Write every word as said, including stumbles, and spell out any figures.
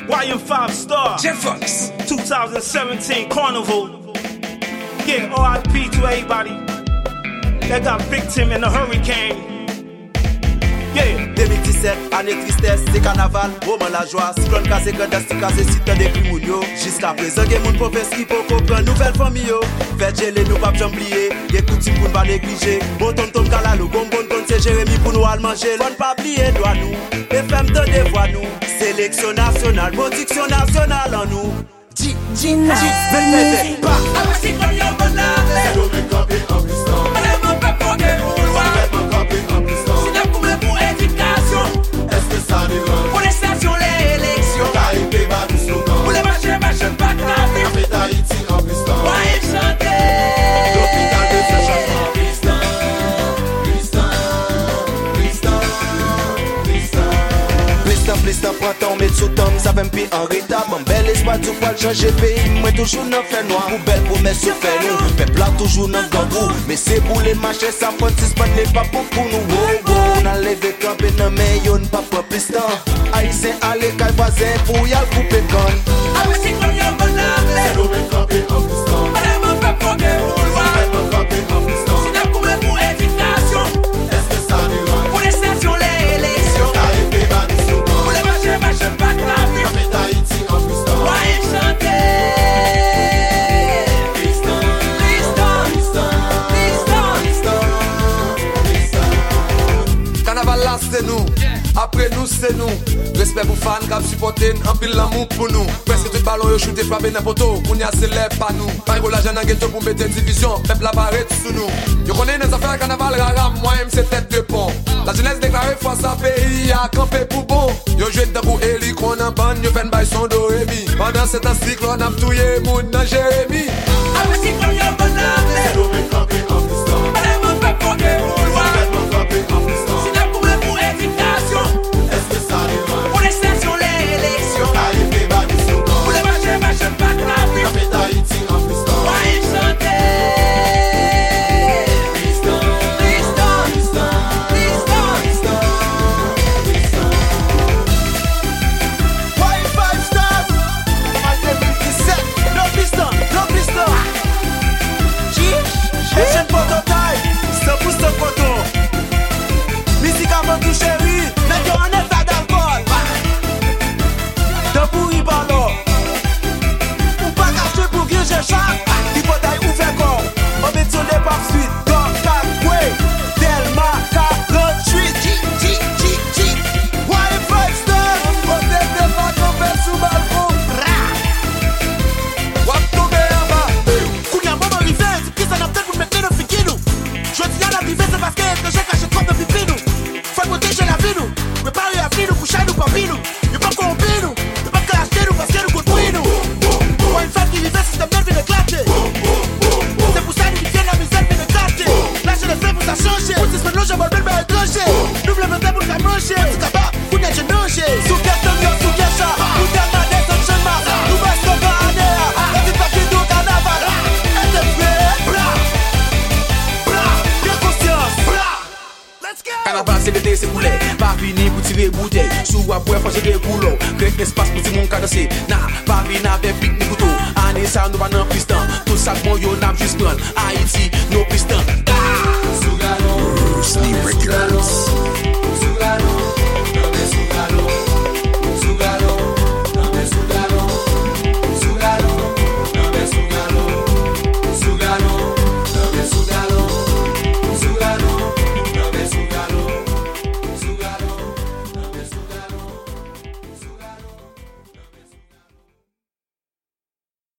Y M five Star. Jeff Fox. twenty seventeen Carnival. Yeah, R I P to everybody that got victim in the hurricane. Yeah. deux mille dix-sept, année tristesse, c'est carnaval, moment la joie, cyclone cassé, grandasse, cassé, site des crimounio. Jusqu'à présent, y'a moun professe qui peut comprendre nouvelle famille yo. Faites geler, nous pas jamblier, y'a coutume pour nous pas négliger. Bon ton ton kalalo, bon bon ton c'est Jérémy pour nous al manger. Bonne pas oublier, doit nous, F M de dévoie nous. Sélection nationale, production nationale en nous. G, G, G, vete, pas. Ah, c'est comme y'a bon là. C'est l'homme campé en plus temps. Allez, mon peuple, pour que vous loin. C'est campé en plus temps. C'est la couleur pour éducation. Est-ce que ça dérange? Pour les stations, les élections. K I P bat du slogan. Pour les marchés, marchés, pas de la vie. Café Tahiti en plus temps. Ouais, chanter. L'hôpital de Saint-Chachement. Tristan, Tristan, Tristan, Tristan. Plistan, plistan, printemps, met sous tom, ça fait un pi en retard. Bon, bel espoir, tout fois changer pays. Moi, toujours dans fait noir. Pour belle promesse, sous fait nous. Peuple là, toujours dans gangou. Mais c'est pour les marchés, ça prend six pas n'est pas pour nous. Wow, wow. On a levé campé dans mais yon pas pour plistan. Haïtien, allez, qu'à voisin, pour y aller couper conne. Ah, c'est comme y'a bon là. C'est l'homme campé en plus temps. Allez, mon peuple, pour que vous loin. C'est campé en plus temps. C'est la couleur pour éducation. Est-ce que ça dérange? Pour les stations, les élections. K I P bat du slogan. Pour les marchés, marchés, pas de la vie. Café Tahiti en plus temps. Ouais, chanter. Tristan, Tristan, Tristan, Tristan. Tristan, Tristan. Carnaval là c'est nous, après nous c'est nous. Respect pour fans qui ont supporté, en pile l'amour pour nous. Presque tout ballon yo shooté frappé n'importe où, qu'on y a célèbre pas nous. Pas gros l'argent dans ghetto pour mettre une division, peuple la barrette sous nous. Yo connais nos affaires carnaval rara, moi-même c'est tête de pont. La jeunesse déclarée face à pays a campé pour bon. Yo joué dans pour Eli qu'on en bande, yo fait bail son do et mi. Pendant cet cycle on a touillé moun dans Jérémy. Ah, c'est comme y'a bon là. C'est l'homme campé en plus temps. Allez, mon peuple, pour que vous loin. C'est campé en plus temps. C'est la couleur pour éducation. Est-ce que ça dérange? Pour les stations, les élections. K I P bat du slogan. Pour les marchés, marchés, pas de la vie. Café Tahiti en plus temps. Ouais, chanter. Tristan, Tristan, Tristan, Tristan. Tristan, Tristan. Y five stars, en deux mille dix-sept, no plistan, no plistan. G, Etienne Pototaille, cent pour cent coton. Musique avant tout chéri, mettons en état d'alcool. Dans pourri ballon, ou pas caché pour que je chante. Hypotaille ou fait corps, on met sur les par suite. Dans Cagoué, Delma, quarante-huit. G, G, G, G. Y five stars, on était pas campé sous balcon. Wap tomber en bas. Kounya maman rivé, c'est pris ça n'a peut-être pour mettre le fikinou. Je dis à la rivé, c'est parce que j'ai caché trop de pipinou. Faut protéger la vie nous, mais pas y a vie nous, coucher nous, pas vie nous. Y'a pas qu'on vit nous, y'a pas que l'acheter nous, parce que nous construit nous. Pour une femme qui rivé, c'est système vient d'éclater. C'est pour ça qu'il vient la misère vient d'éclater. Là je le fais pour ça changer. Pour six semaines, je vais le faire étranger. Nous voulons me faire pour la manger. C'est capable, vous n'êtes pas manger. Sous quel temps, sous quel chat, nous t'es pas des autres chemins. Nous restons pas en air. La petite partie du carnaval. Elle te fait bla, bla, bien conscience, bla. Let's go. Carnaval c'est l'été c'est poulet, pas fini pour tirer bouteille. Sous à boire faut des coulots, créer espace pour tout le monde cadasser. Nah, pas fini avec pique ni couteau. Année ça nous va dans piston, tout ça bon yo n'a juste prendre. Haïti, nos pistons. Sous galon, Bruce Lee Records.